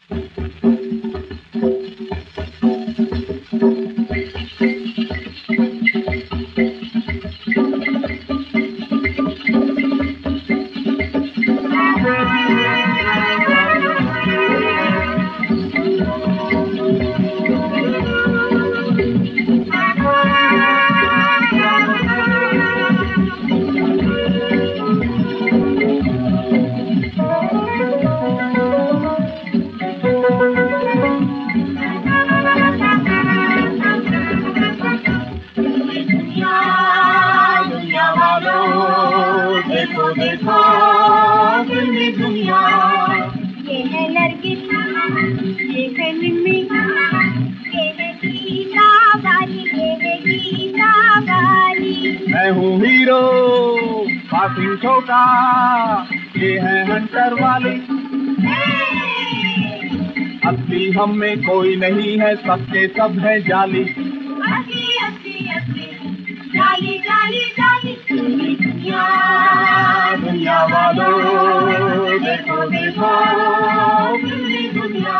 देखो देखो फिल्मी दुनिया, ये है लड़की, ये है मिमी, ये है गीता वाली, ये है गीता वाली। मैं हूँ हीरो पासिंग छोटा, ये है हंटर वाली। असली हम में कोई नहीं है, सबके सब है जाली। असली असली असली जाली जाली जाली। दुनिया दुनिया वालों देखो देखो फिल्मी दुनिया।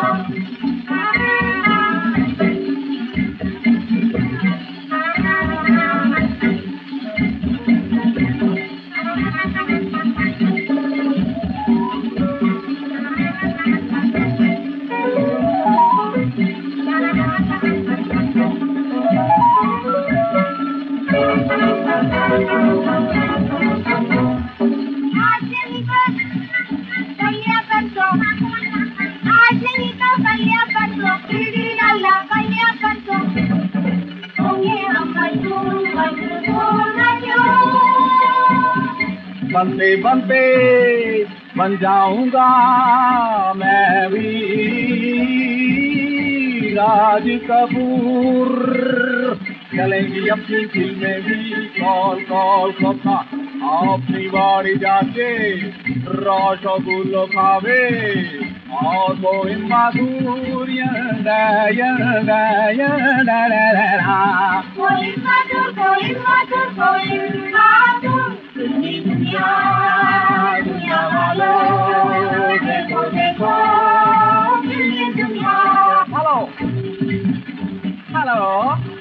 बनते बनते बन जाऊंगा मैं भी राज कपूर। चलेंगी अपनी फिल्में भी कॉल कॉल कथा, अपनी बाड़ी जाके रसगुल्लो खावे और कोई माधुर दुनिया दुनिया वालों देखो देखो फिल्मी दुनिया। Hello hello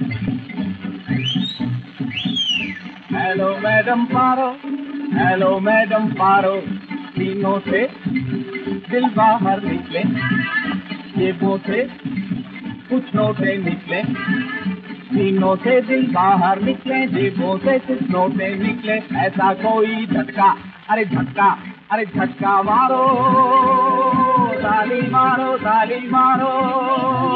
hello madam Paro, hello madam Paro. सीनों से दिल बाहर निकले, जेबों से कुछ नोटे निकले। सीनों से दिल बाहर निकले, जेबों से कुछ नोटे निकले। ऐसा कोई झटका, अरे झटका, अरे झटका मारो, ताली मारो, ताली मारो।